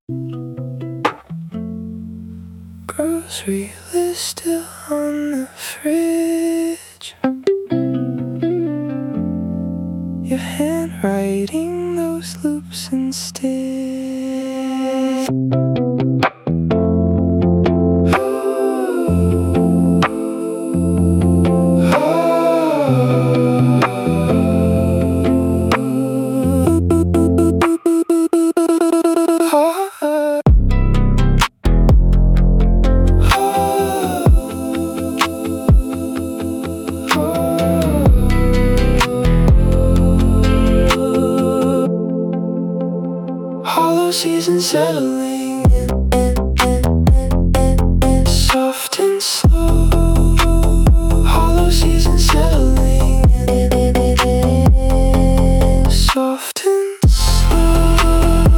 Grocery list still on the fridge. Your handwriting, those loops and stitch. Hollow season settling in, soft and slow. Hollow season settling in, soft and slow.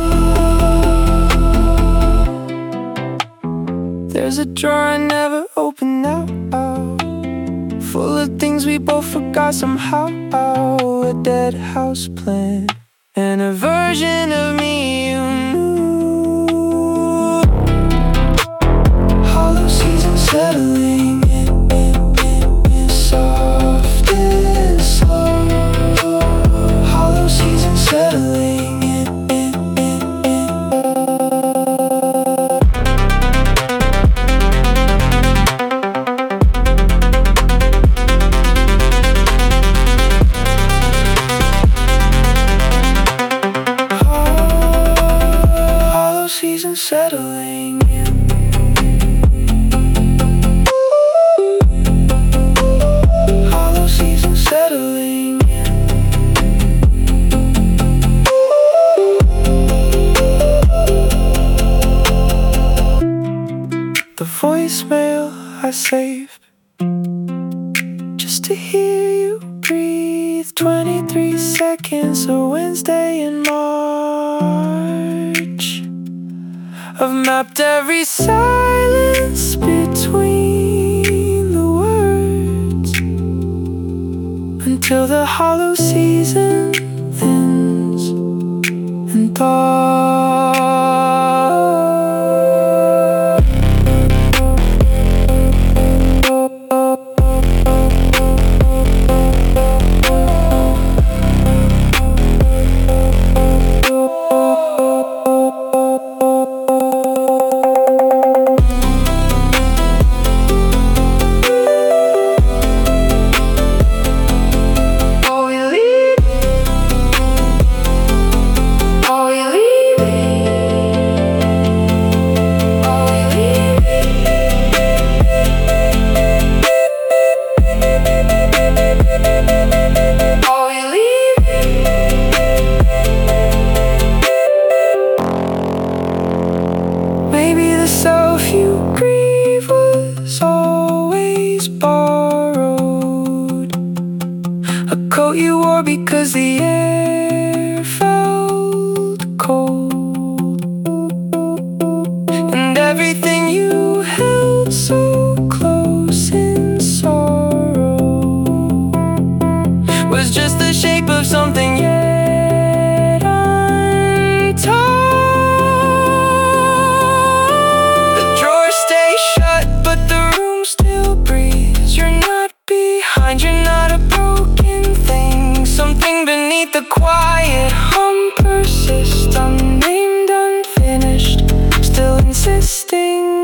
There's a drawer I never opened out, full of things we both forgot somehow. A dead house plant and a version of me you knew. Hollow season settling in, soft and slow. Hollow season settling in. Season settling in. Hollow season settling in. The voicemail I saved just to hear you breathe. 23 seconds, a Wednesday in March. I've mapped every silence between the words until the hollow season ends and dark. Maybe the self you grieve was always borrowed, a coat you wore because the air felt cold, and everything you held so close in sorrow was just the shape of something yet untold. You're not a broken thing. Something beneath the quiet hum persists, unnamed, unfinished, still insisting.